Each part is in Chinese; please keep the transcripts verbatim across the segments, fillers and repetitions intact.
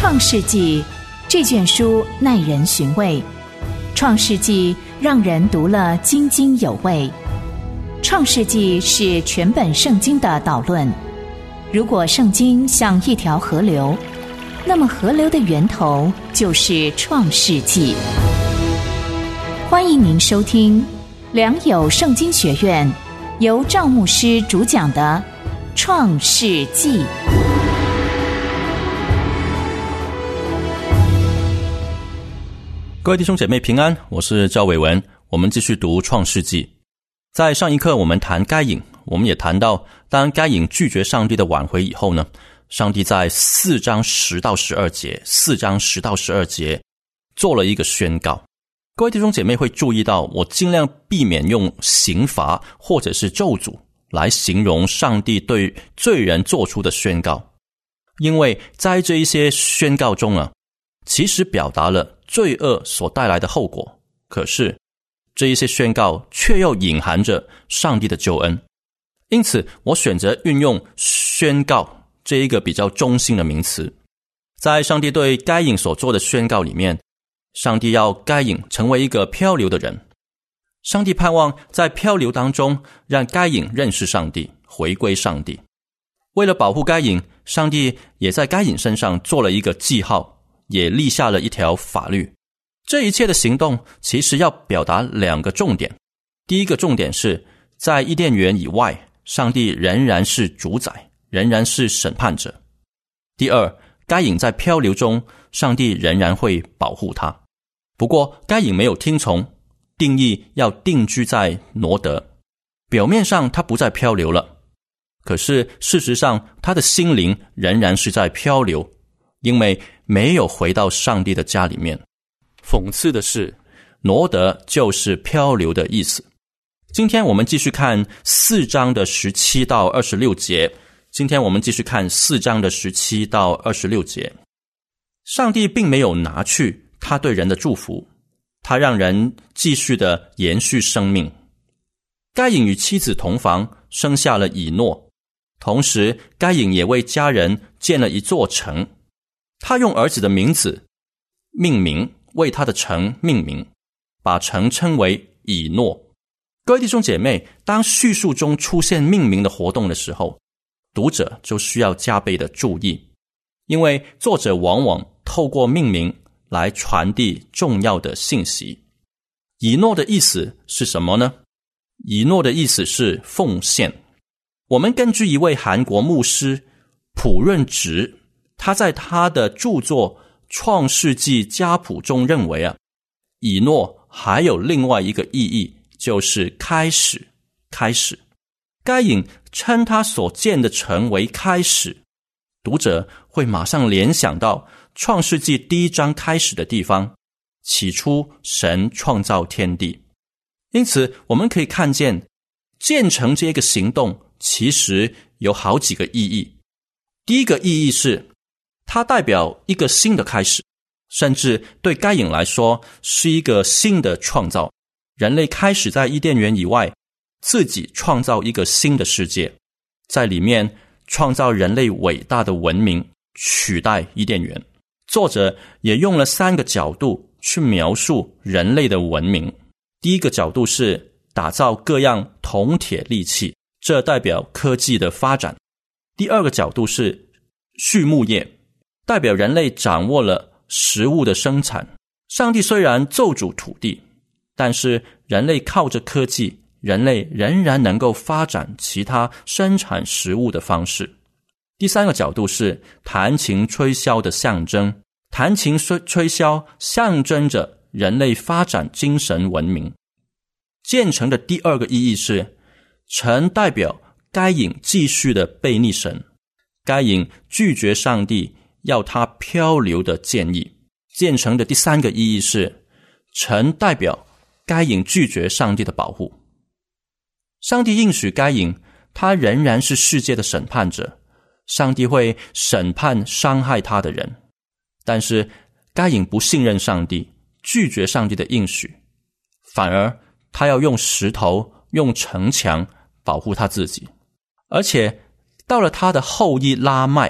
创世纪这卷书耐人寻味，创世纪让人读了津津有味。创世纪是全本圣经的导论。如果圣经像一条河流，那么河流的源头就是创世纪。欢迎您收听良友圣经学院由赵牧师主讲的创世纪。 各位弟兄姐妹平安，我是赵伟文。我们继续读创世纪。在上一课我们谈该隐，我们也谈到当该隐拒绝上帝的挽回以后呢，上帝在四章十到十二节四章十到十二节做了一个宣告。各位弟兄姐妹会注意到，我尽量避免用刑罚或者是咒诅来形容上帝对罪人做出的宣告，因为在这一些宣告中啊，其实表达了罪恶所带来的后果，可是这一些宣告却又隐含着上帝的救恩。因此我选择运用宣告这一个比较中性的名词。在上帝对该隐所做的宣告里面，上帝要该隐成为一个漂流的人。上帝盼望在漂流当中让该隐认识上帝，回归上帝。为了保护该隐，上帝也在该隐身上做了一个记号，也立下了一条法律。这一切的行动其实要表达两个重点。第一个重点是，在伊甸园以外，上帝仍然是主宰，仍然是审判者。第二，该隐在漂流中，上帝仍然会保护他。不过该隐没有听从，定义要定居在挪得。表面上他不再漂流了，可是事实上他的心灵仍然是在漂流，因为没有回到上帝的家里面。讽刺的是，挪得就是漂流的意思。今天我们继续看四章的十七到二十六节。今天我们继续看四章的十七到二十六节。上帝并没有拿去他对人的祝福，他让人继续的延续生命。该隐与妻子同房，生下了以诺，同时该隐也为家人建了一座城，他用儿子的名字命名，为他的城命名，把城称为以诺。各位弟兄姐妹，当叙述中出现命名的活动的时候，读者就需要加倍的注意，因为作者往往透过命名来传递重要的信息。以诺的意思是什么呢？以诺的意思是奉献。我们根据一位韩国牧师朴润植，他在他的著作《创世纪家谱》中认为啊，以诺还有另外一个意义，就是开始。开始，该隐称他所建的城为开始，读者会马上联想到创世纪第一章开始的地方，起初神创造天地。因此我们可以看见建城这个行动其实有好几个意义。第一个意义是它代表一个新的开始，甚至对该隐来说是一个新的创造。人类开始在伊甸园以外自己创造一个新的世界，在里面创造人类伟大的文明，取代伊甸园。作者也用了三个角度去描述人类的文明。第一个角度是打造各样铜铁利器，这代表科技的发展。第二个角度是畜牧业，代表人类掌握了食物的生产。上帝虽然咒诅土地，但是人类靠着科技，人类仍然能够发展其他生产食物的方式。第三个角度是弹琴吹箫的象征，弹琴吹箫象征着人类发展精神文明。建成的第二个意义是，城代表该隐继续的背逆神，该隐拒绝上帝要他漂流的建议。建成的第三个意义是，城代表该隐拒绝上帝的保护。上帝应许该隐，他仍然是世界的审判者，上帝会审判伤害他的人。但是该隐不信任上帝，拒绝上帝的应许，反而他要用石头用城墙保护他自己。而且到了他的后裔拉麦，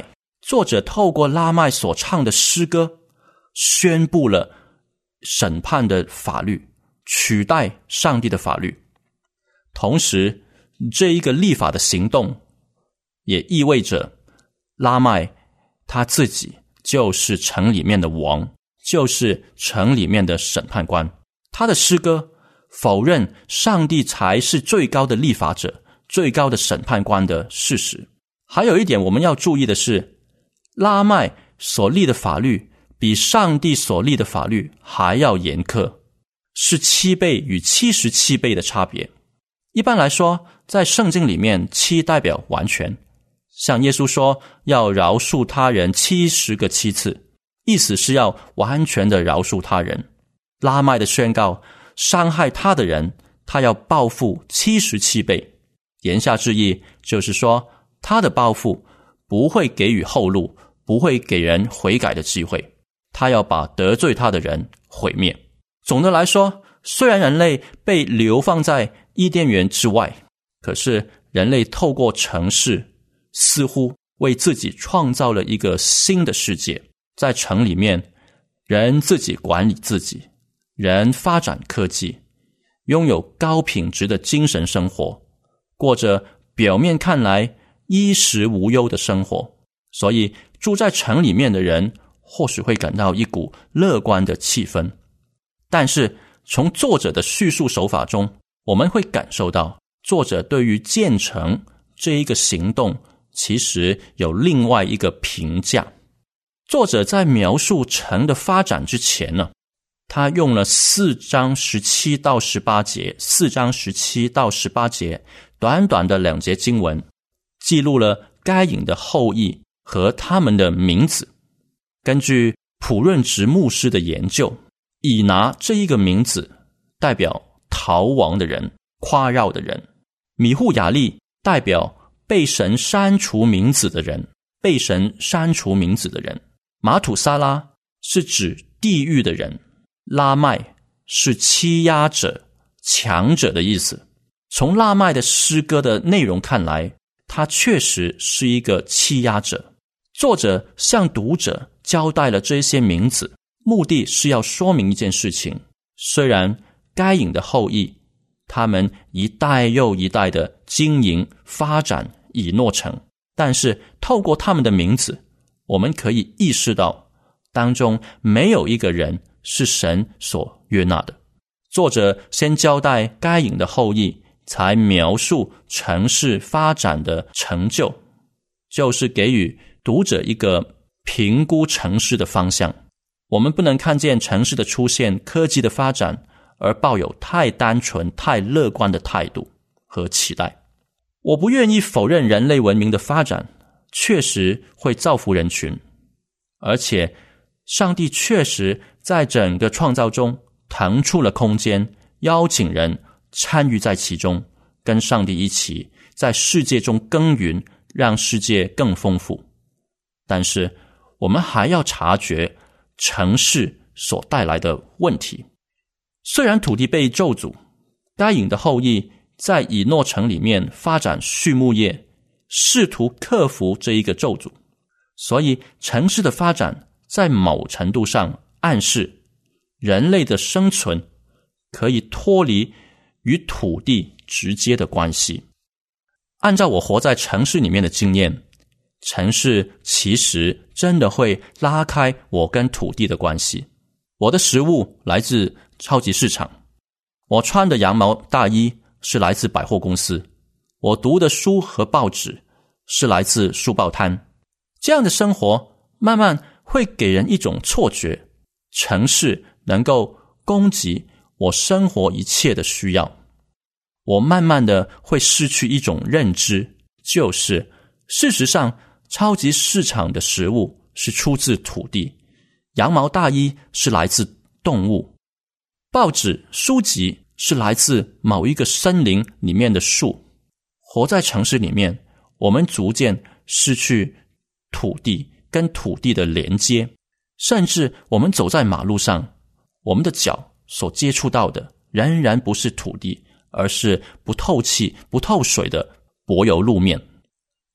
作者透过拉麦所唱的诗歌，宣布了审判的法律，取代上帝的法律。同时，这一个立法的行动也意味着拉麦他自己就是城里面的王，就是城里面的审判官。他的诗歌否认上帝才是最高的立法者，最高的审判官的事实。还有一点我们要注意的是，拉麦所立的法律比上帝所立的法律还要严苛，是七倍与七十七倍的差别。一般来说，在圣经里面，七代表完全，像耶稣说要饶恕他人七十个七次，意思是要完全的饶恕他人。拉麦的宣告，伤害他的人，他要报复七十七倍。言下之意就是说，他的报复不会给予后路，不会给人悔改的机会，他要把得罪他的人毁灭。总的来说，虽然人类被流放在伊甸园之外，可是人类透过城市似乎为自己创造了一个新的世界。在城里面，人自己管理自己，人发展科技，拥有高品质的精神生活，过着表面看来衣食无忧的生活。所以住在城里面的人或许会感到一股乐观的气氛。但是从作者的叙述手法中，我们会感受到作者对于建城这一个行动其实有另外一个评价。作者在描述城的发展之前呢，他用了四章十七到十八节，四章十七到十八节，短短的两节经文，记录了该隐的后裔和他们的名字。根据普润直牧师的研究，以拿这一个名字代表逃亡的人，夸耀的人；米户雅利代表被神删除名字的人，被神删除名字的人；马土撒拉是指地狱的人；拉麦是欺压者、强者的意思。从拉麦的诗歌的内容看来，他确实是一个欺压者。作者向读者交代了这些名字，目的是要说明一件事情：虽然该隐的后裔他们一代又一代的经营发展以诺城，但是透过他们的名字，我们可以意识到当中没有一个人是神所悦纳的。作者先交代该隐的后裔，才描述城市发展的成就，就是给予读者一个评估城市的方向。我们不能看见城市的出现、科技的发展而抱有太单纯、太乐观的态度和期待。我不愿意否认人类文明的发展确实会造福人群，而且上帝确实在整个创造中腾出了空间，邀请人参与在其中，跟上帝一起在世界中耕耘，让世界更丰富。但是我们还要察觉城市所带来的问题。虽然土地被咒诅，该隐的后裔在以诺城里面发展畜牧业，试图克服这一个咒诅，所以城市的发展在某程度上暗示人类的生存可以脱离与土地直接的关系。按照我活在城市里面的经验，城市其实真的会拉开我跟土地的关系。我的食物来自超级市场，我穿的羊毛大衣是来自百货公司，我读的书和报纸是来自书报摊。这样的生活慢慢会给人一种错觉，城市能够供给我生活一切的需要。我慢慢的会失去一种认知，就是事实上超级市场的食物是出自土地，羊毛大衣是来自动物，报纸书籍是来自某一个森林里面的树。活在城市里面，我们逐渐失去土地跟土地的连接，甚至我们走在马路上，我们的脚所接触到的仍然不是土地，而是不透气不透水的柏油路面。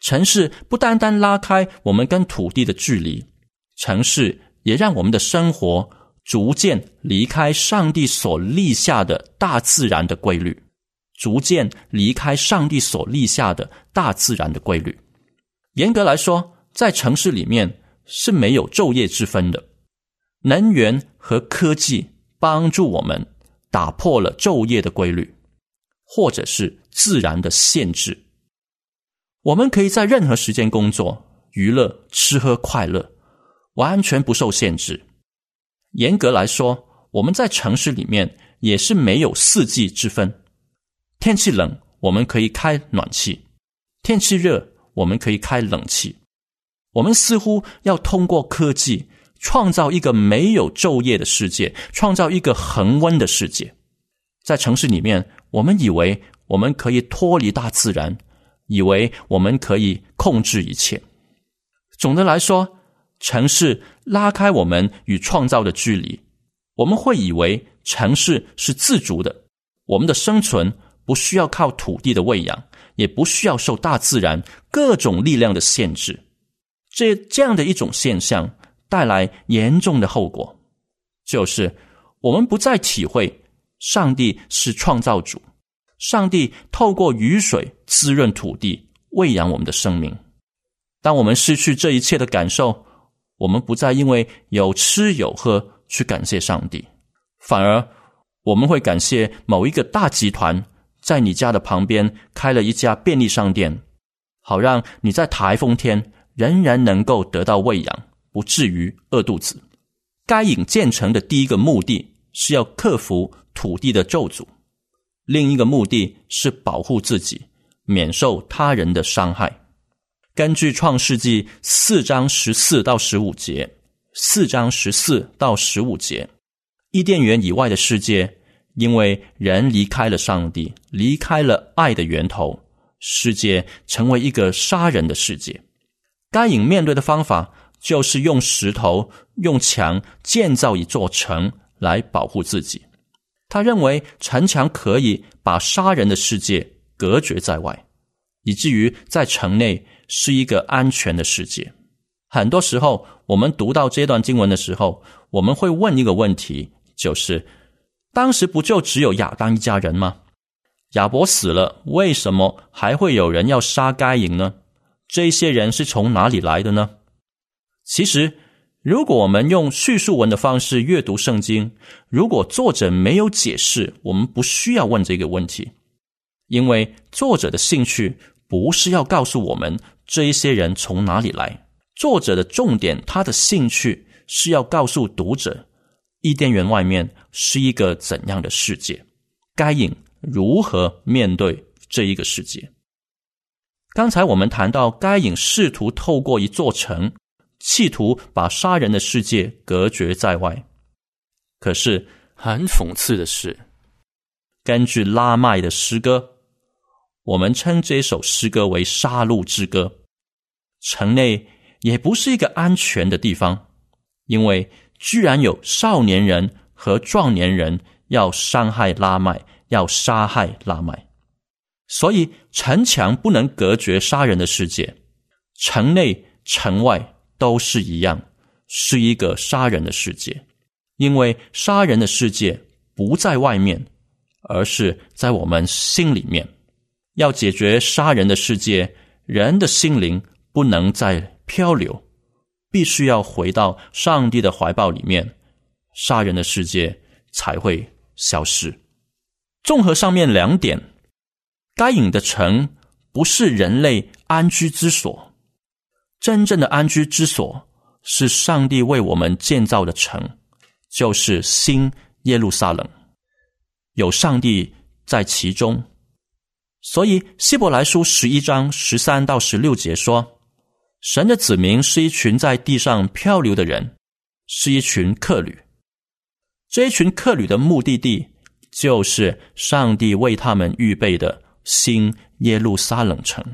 城市不单单拉开我们跟土地的距离，城市也让我们的生活逐渐离开上帝所立下的大自然的规律，逐渐离开上帝所立下的大自然的规律。严格来说，在城市里面是没有昼夜之分的。能源和科技帮助我们打破了昼夜的规律，或者是自然的限制。我们可以在任何时间工作、娱乐、吃喝快乐，完全不受限制。严格来说，我们在城市里面也是没有四季之分。天气冷，我们可以开暖气；天气热，我们可以开冷气。我们似乎要通过科技创造一个没有昼夜的世界，创造一个恒温的世界。在城市里面，我们以为我们可以脱离大自然，以为我们可以控制一切。总的来说，城市拉开我们与创造的距离，我们会以为城市是自主的，我们的生存不需要靠土地的喂养，也不需要受大自然各种力量的限制。这这样的一种现象带来严重的后果，就是我们不再体会上帝是创造主，上帝透过雨水滋润土地，喂养我们的生命。当我们失去这一切的感受，我们不再因为有吃有喝去感谢上帝，反而我们会感谢某一个大集团在你家的旁边开了一家便利商店，好让你在台风天仍然能够得到喂养，不至于饿肚子。该隐建成的第一个目的是要克服土地的咒诅，另一个目的是保护自己，免受他人的伤害。根据创世纪四章十四到十五节，四章十四到十五节，伊甸园以外的世界，因为人离开了上帝，离开了爱的源头，世界成为一个杀人的世界。该隐面对的方法就是用石头、用墙建造一座城来保护自己。他认为城墙可以把杀人的世界隔绝在外，以至于在城内是一个安全的世界。很多时候我们读到这段经文的时候，我们会问一个问题，就是当时不就只有亚当一家人吗？亚伯死了，为什么还会有人要杀该隐呢？这些人是从哪里来的呢？其实如果我们用叙述文的方式阅读圣经，如果作者没有解释，我们不需要问这个问题，因为作者的兴趣不是要告诉我们这一些人从哪里来，作者的重点，他的兴趣是要告诉读者伊甸园外面是一个怎样的世界，该隐如何面对这一个世界。刚才我们谈到该隐试图透过一座城企图把杀人的世界隔绝在外，可是很讽刺的是，根据拉麦的诗歌，我们称这首诗歌为杀戮之歌。城内也不是一个安全的地方，因为居然有少年人和壮年人要伤害拉麦，要杀害拉麦。所以城墙不能隔绝杀人的世界，城内城外都是一样，是一个杀人的世界。因为杀人的世界不在外面，而是在我们心里面。要解决杀人的世界，人的心灵不能再漂流，必须要回到上帝的怀抱里面，杀人的世界才会消失。综合上面两点，该隐的城不是人类安居之所，真正的安居之所是上帝为我们建造的城，就是新耶路撒冷，有上帝在其中。所以希伯来书十一章十三到十六节说，神的子民是一群在地上漂流的人，是一群客旅。这一群客旅的目的地就是上帝为他们预备的新耶路撒冷城。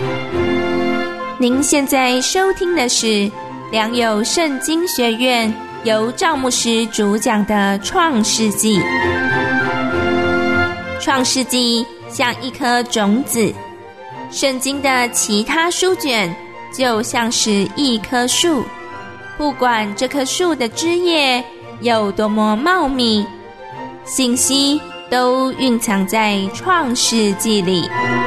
您现在收听的是良友圣经学院由赵牧师主讲的创世纪。创世纪像一颗种子，圣经的其他书卷就像是一棵树，不管这棵树的枝叶有多么茂密，信息都蕴藏在创世纪里。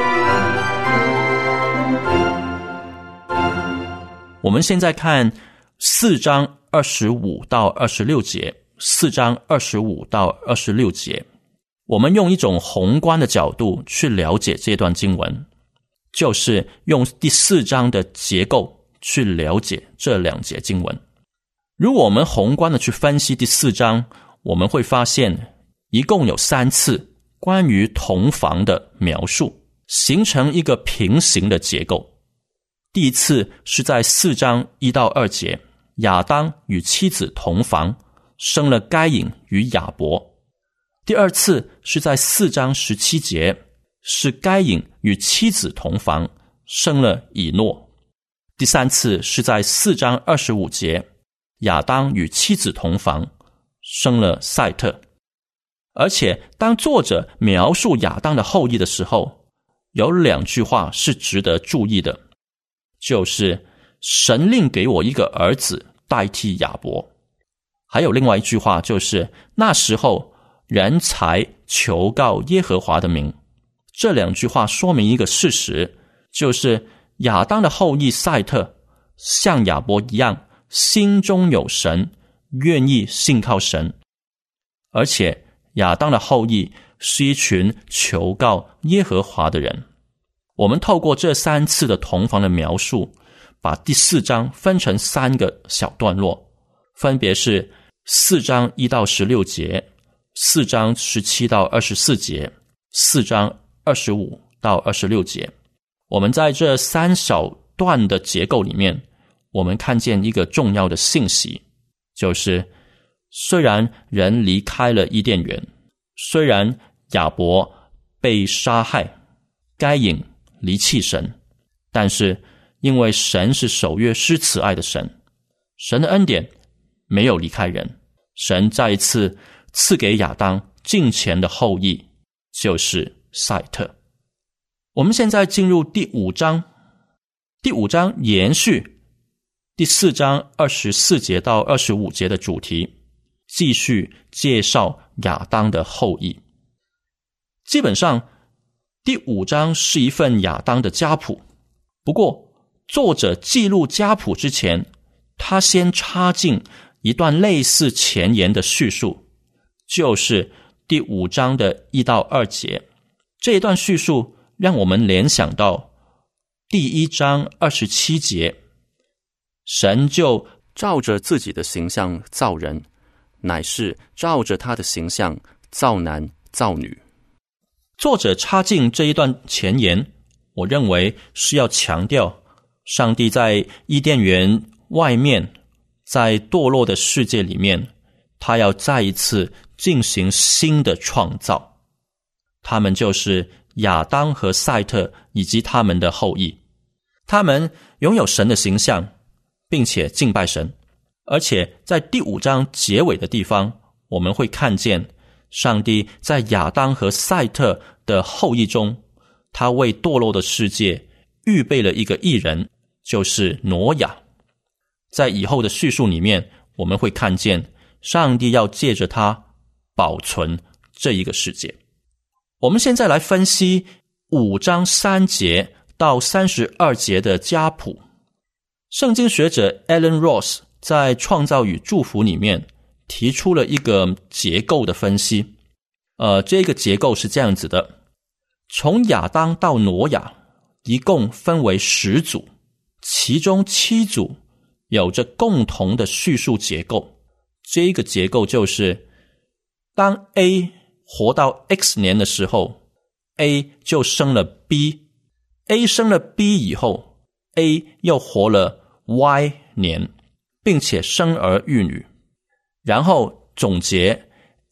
我们现在看四章二十五到二十六节，四章二十五到二十六节，我们用一种宏观的角度去了解这段经文，就是用第四章的结构去了解这两节经文。如果我们宏观的去分析第四章，我们会发现一共有三次关于同房的描述，形成一个平行的结构。第一次是在四章一到二节，亚当与妻子同房，生了该隐与亚伯。第二次是在四章十七节，是该隐与妻子同房，生了以诺。第三次是在四章二十五节，亚当与妻子同房，生了赛特。而且当作者描述亚当的后裔的时候，有两句话是值得注意的，就是神令给我一个儿子代替亚伯。还有另外一句话，就是那时候人才求告耶和华的名。这两句话说明一个事实，就是亚当的后裔赛特像亚伯一样，心中有神，愿意信靠神。而且亚当的后裔是一群求告耶和华的人。我们透过这三次的同房的描述，把第四章分成三个小段落，分别是四章一到十六节，四章十七到二十四节，四章二十五到二十六节。我们在这三小段的结构里面，我们看见一个重要的信息，就是虽然人离开了伊甸园，虽然亚伯被杀害，该隐离弃神，但是因为神是守约施慈爱的神，神的恩典没有离开人，神再一次赐给亚当敬虔的后裔，就是赛特。我们现在进入第五章，第五章延续第四章二十四节到二十五节的主题，继续介绍亚当的后裔。基本上第五章是一份亚当的家谱，不过作者记录家谱之前，他先插进一段类似前言的叙述，就是第五章的一到二节。这一段叙述让我们联想到第一章二十七节，神就照着自己的形象造人，乃是照着他的形象造男造女。作者插进这一段前言，我认为是要强调上帝在伊甸园外面，在堕落的世界里面，他要再一次进行新的创造。他们就是亚当和赛特以及他们的后裔，他们拥有神的形象，并且敬拜神。而且在第五章结尾的地方，我们会看见上帝在亚当和赛特的后裔中，他为堕落的世界预备了一个义人，就是挪亚。在以后的叙述里面，我们会看见上帝要借着他保存这一个世界。我们现在来分析五章三节到三十二节的家谱。圣经学者 Alan Ross 在创造与祝福里面提出了一个结构的分析。呃，这个结构是这样子的，从亚当到挪亚一共分为十组，其中七组有着共同的叙述结构。这个结构就是当 A 活到 X 年的时候， A 就生了 B， A 生了 B 以后， A 又活了 Y 年，并且生儿育女，然后总结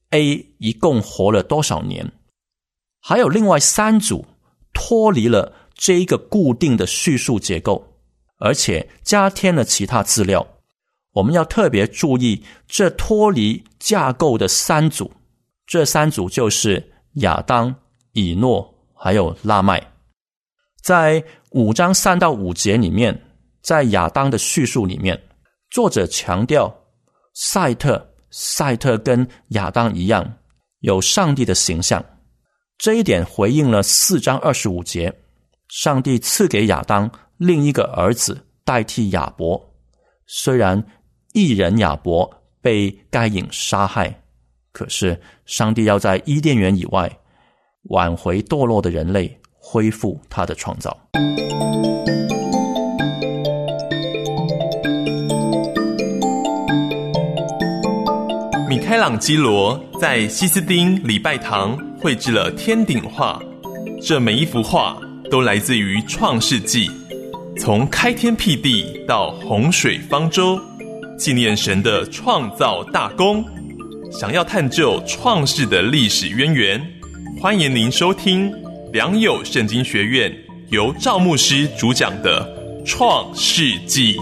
A 一共活了多少年。还有另外三组脱离了这一个固定的叙述结构，而且加添了其他资料。 我们要特别注意这脱离架构的三组，这三组就是亚当、以诺还有拉麦。在五章三到五节里面，在亚当的叙述里面，作者强调赛特赛特跟亚当一样有上帝的形象，这一点回应了四章二十五节，上帝赐给亚当另一个儿子代替亚伯，虽然义人亚伯被该隐杀害，可是上帝要在伊甸园以外挽回堕落的人类，恢复他的创造。 米开朗基罗在西斯丁礼拜堂绘制了天顶画，这每一幅画都来自于创世纪，从开天辟地到洪水方舟，纪念神的创造大功。想要探究创世的历史渊源，欢迎您收听良友圣经学院由赵牧师主讲的创世纪。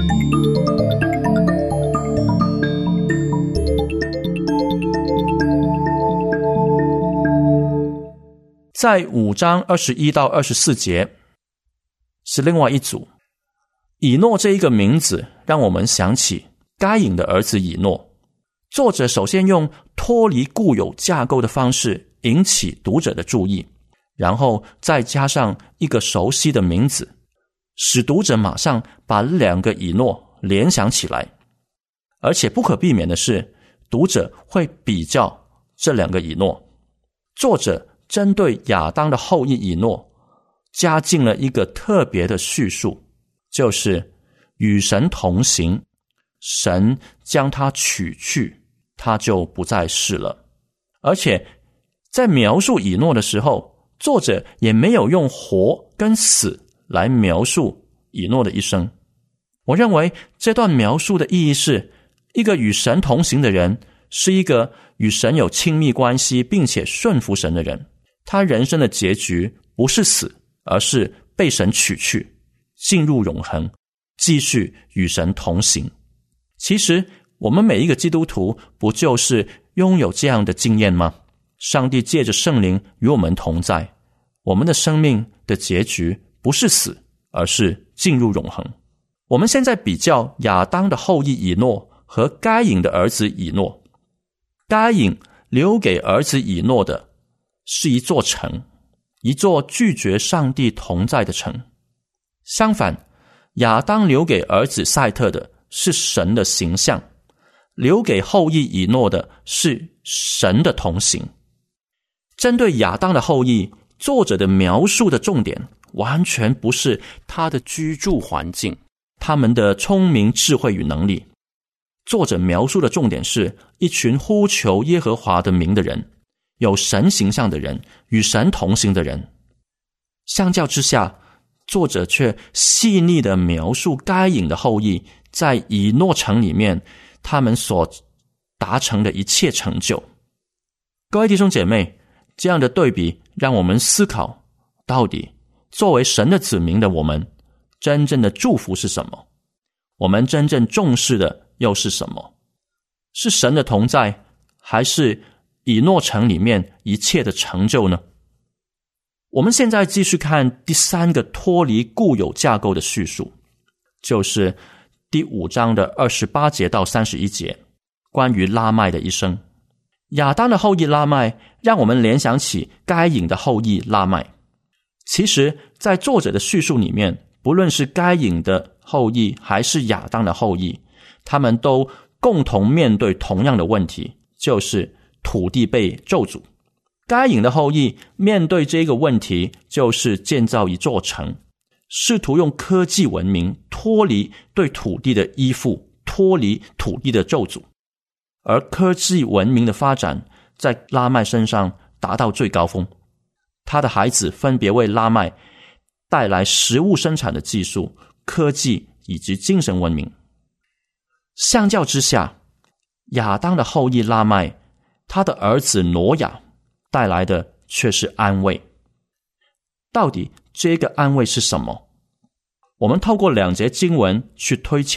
在五章二十一到二十四节是另外一组。以诺这一个名字让我们想起该隐的儿子以诺。作者首先用脱离固有架构的方式引起读者的注意，然后再加上一个熟悉的名字，使读者马上把两个以诺联想起来。而且不可避免的是，读者会比较这两个以诺。作者针对亚当的后裔以诺加进了一个特别的叙述，就是与神同行，神将他取去，他就不再是了。而且在描述以诺的时候，作者也没有用活跟死来描述以诺的一生。我认为这段描述的意义是，一个与神同行的人是一个与神有亲密关系并且顺服神的人，他人生的结局不是死，而是被神取去，进入永恒，继续与神同行。其实我们每一个基督徒不就是拥有这样的经验吗？上帝借着圣灵与我们同在，我们的生命的结局不是死，而是进入永恒。我们现在比较亚当的后裔以诺和该隐的儿子以诺。该隐留给儿子以诺的是一座城，一座拒绝上帝同在的城。相反，亚当留给儿子赛特的是神的形象，留给后裔以诺的是神的同行。针对亚当的后裔，作者的描述的重点完全不是他的居住环境，他们的聪明、智慧与能力。作者描述的重点是一群呼求耶和华的名的人，有神形象的人，与神同行的人。相较之下，作者却细腻地描述该隐的后裔在以诺城里面他们所达成的一切成就。各位弟兄姐妹，这样的对比让我们思考，到底作为神的子民的我们，真正的祝福是什么？我们真正重视的又是什么？是神的同在，还是以诺城里面一切的成就呢？我们现在继续看第三个脱离固有架构的叙述，就是第五章的二十八节到三十一节，关于拉麦的一生。亚当的后裔拉麦让我们联想起该隐的后裔拉麦。其实在作者的叙述里面，不论是该隐的后裔还是亚当的后裔，他们都共同面对同样的问题，就是土地被咒诅。该隐的后裔面对这个问题，就是建造一座城，试图用科技文明脱离对土地的依附，脱离土地的咒诅。而科技文明的发展在拉麦身上达到最高峰，他的孩子分别为拉麦带来食物生产的技术、科技以及精神文明。相较之下，亚当的后裔拉麦，他的儿子挪亚带来的却是安慰。到底这个安慰是什么？我们透过两节经文去推敲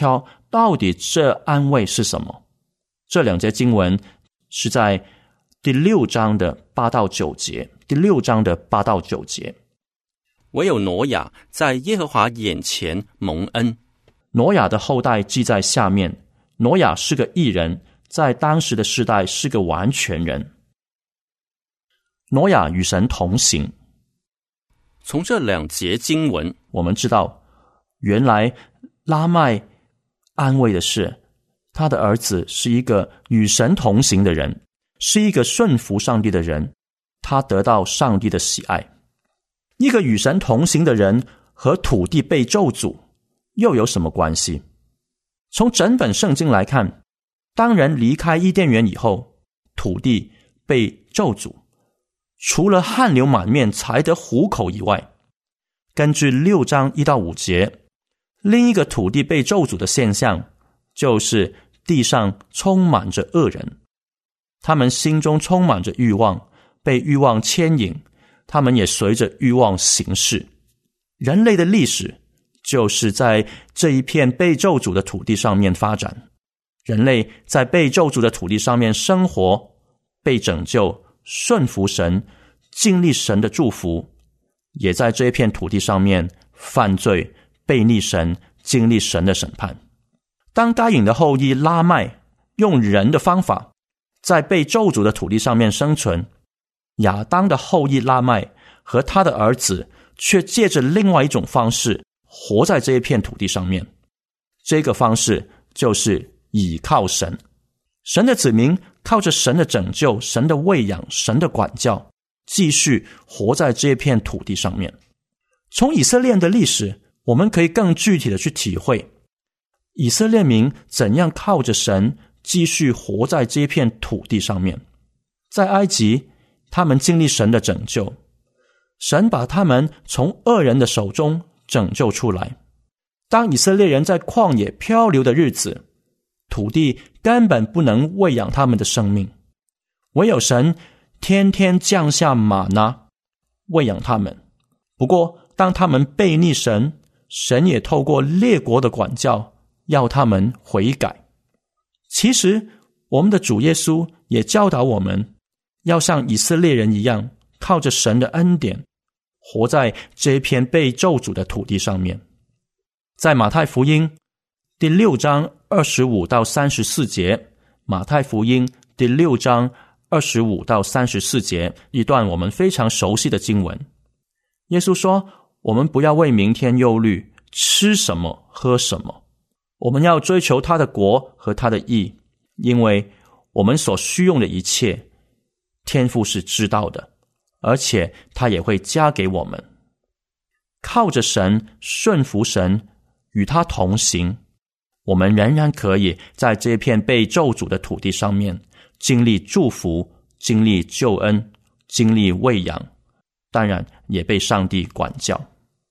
到底这安慰是什么？这两节经文是在第六章的八到九节，第六章的八到九节。 唯有挪亚在耶和华眼前蒙恩。 挪亚的后代记在下面，挪亚是个义人，在当时的世代是个完全人。挪亚与神同行。 从这两节经文， 我们知道，原来拉麦安慰的是他的儿子是一个与神同行的人，是一个顺服上帝的人，他得到上帝的喜爱。一个与神同行的人和土地被咒诅又有什么关系？从整本圣经来看，当人离开伊甸园以后，土地被咒诅，除了汗流满面才得糊口以外，根据六章一到五节，另一个土地被咒诅的现象就是地上充满着恶人，他们心中充满着欲望，被欲望牵引，他们也随着欲望行事。人类的历史就是在这一片被咒诅的土地上面发展，人类在被咒诅的土地上面生活，被拯救，顺服神，经历神的祝福，也在这一片土地上面犯罪，背逆神，经历神的审判。当该隐的后裔拉麦用人的方法在被咒诅的土地上面生存，亚当的后裔拉麦和他的儿子却借着另外一种方式活在这一片土地上面。这个方式就是倚靠神。神的子民靠着神的拯救，神的喂养，神的管教，继续活在这一片土地上面。从以色列的历史，我们可以更具体的去体会以色列民怎样靠着神继续活在这片土地上面。在埃及，他们经历神的拯救，神把他们从恶人的手中拯救出来。当以色列人在旷野漂流的日子，土地根本不能喂养他们的生命，唯有神天天降下玛纳喂养他们。不过当他们背逆神，神也透过列国的管教要他们悔改。其实我们的主耶稣也教导我们要像以色列人一样，靠着神的恩典活在这一片被咒诅的土地上面。在马太福音第六章二十五到三十四节，马太福音第六章二十五到三十四节，一段我们非常熟悉的经文。耶稣说，我们不要为明天忧虑，吃什么喝什么，我们要追求他的国和他的义，因为我们所需用的一切天父是知道的，而且他也会加给我们。靠着神，顺服神，与他同行，我们仍然可以在这片被咒诅的土地上面经历祝福，经历救恩，经历喂养，当然也被上帝管教。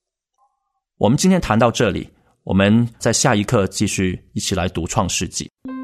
我们今天谈到这里，我们在下一课继续一起来读创世纪。